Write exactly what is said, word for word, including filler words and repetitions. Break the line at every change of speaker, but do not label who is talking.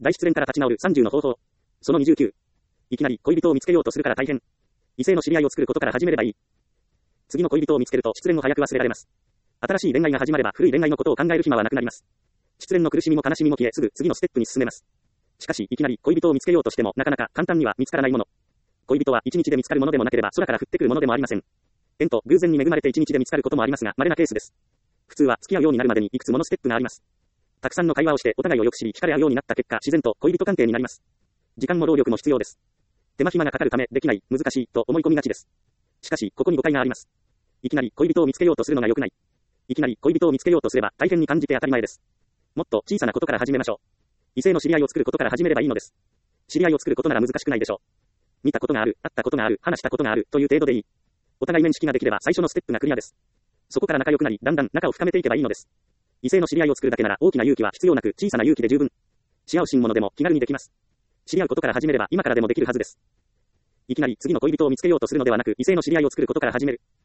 大失恋から立ち直るさんじゅうの方法。そのにじゅうきゅう。いきなり恋人を見つけようとするから大変。異性の知り合いを作ることから始めればいい。次の恋人を見つけると失恋を早く忘れられます。新しい恋愛が始まれば古い恋愛のことを考える暇はなくなります。失恋の苦しみも悲しみも消え、すぐ次のステップに進めます。しかし、いきなり恋人を見つけようとしてもなかなか簡単には見つからないもの。恋人は一日で見つかるものでもなければ空から降ってくるものでもありません。縁と偶然に恵まれて一日で見つかることもありますが、稀なケースです。普通は付き合うようになるまでにいくつものステップがあります。たくさんの会話をしてお互いをよく知り惹かれ合うようになった結果、自然と恋人関係になります。時間も労力も必要です。手間暇がかかるためできない、難しいと思い込みがちです。しかし、ここに誤解があります。いきなり恋人を見つけようとするのが良くない。いきなり恋人を見つけようとすれば大変に感じて当たり前です。もっと小さなことから始めましょう。異性の知り合いを作ることから始めればいいのです。知り合いを作ることなら難しくないでしょう。見たことがある、会ったことがある、話したことがあるという程度でいい。お互い面識ができれば最初のステップがクリアです。そこから仲良くなり、だんだん仲を深めていけばいいのです。異性の知り合いを作るだけなら大きな勇気は必要なく、小さな勇気で十分。し合う新物でも気軽にできます。知り合うことから始めれば今からでもできるはずです。いきなり次の恋人を見つけようとするのではなく、異性の知り合いを作ることから始める。